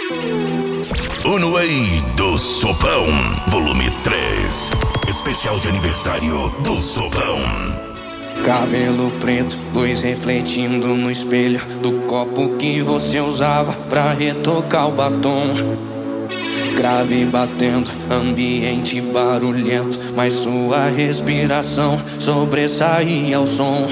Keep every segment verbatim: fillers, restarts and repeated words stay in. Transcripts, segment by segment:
Unoei do Sopão, volume três. Especial de aniversário do Sopão. Cabelo preto, luz refletindo no espelho do copo que você usava pra retocar o batom. Grave batendo, ambiente barulhento, mas sua respiração sobressaía ao som.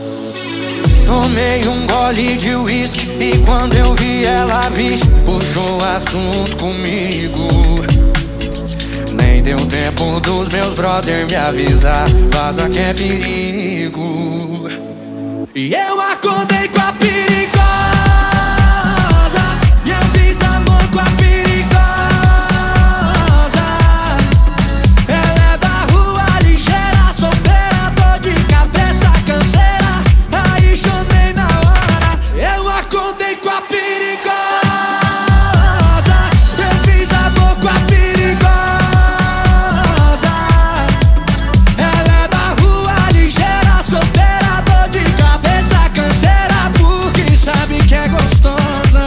Tomei um gole de uísque e quando eu vi ela, vixe, puxou assunto comigo. Nem deu tempo dos meus brother me avisar, vaza que é perigo. E eu acordei com a perigosa, e eu fiz amor com a perigosa. Ela é da rua ligeira, solteira, dor de cabeça, canseira. Aí chorei na hora, eu acordei com a perigosa. Eu fiz amor com a perigosa. Ela é da rua ligeira, solteira, dor de cabeça, canseira, porque sabe que é gostosa.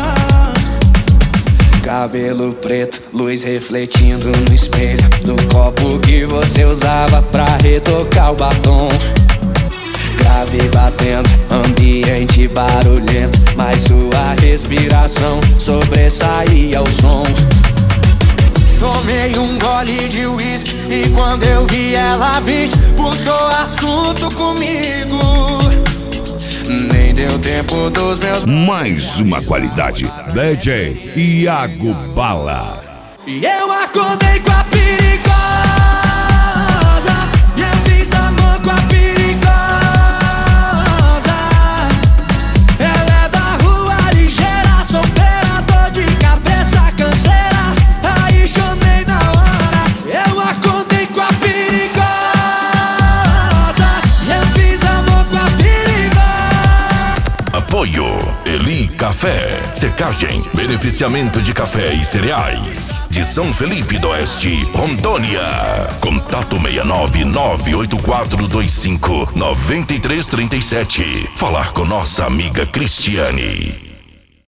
Cabelo preto, luz refletindo no espelho do copo que você usava pra retocar o batom. Grave batendo, ambiente barulhento, mas sua respiração sobressaía ao som. Tomei um gole de uísque e quando eu vi ela, vixe, puxou assunto comigo. Nem deu tempo dos meus... Mais uma qualidade, D J Iago Bala. E eu acordei com a perigosa, e eu fiz amor com a perigosa. Ela é da rua ligeira, solteira, dor de cabeça, canseira. Aí chorei na hora, eu acordei com a perigosa, e eu fiz amor com a perigosa. Apoio Eli Café, secagem, beneficiamento de café e cereais. De São Felipe do Oeste, Rondônia. Contato seis nove nove oito quatro dois cinco nove três três sete. Falar com nossa amiga Cristiane.